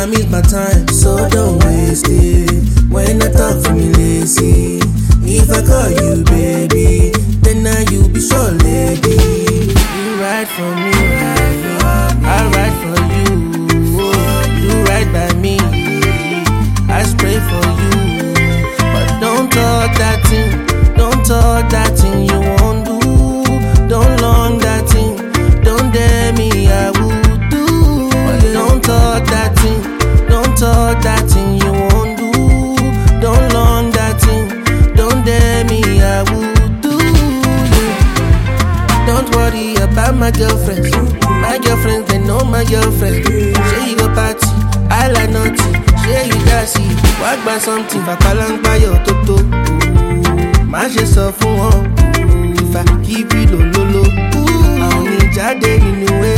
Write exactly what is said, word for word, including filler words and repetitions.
time is my time, so don't waste it. When I talk for me lazy, if I call you baby, then now you be so lady. You ride for me, I ride for you. You ride by me, I spray for you. But don't talk that thing, don't talk that thing you won't do. Don't long that thing, don't dare me, I would do. But don't talk that thing, don't talk that thing you won't do. Don't long that thing, don't dare me, I would do. Don't worry about my girlfriend. My girlfriend, they know my girlfriend. Say you go party, I like nothing. Say you dassy, walk by something. Vapalang by your toto. My just so fun. If I keep it low, low, low. I only jade in the way.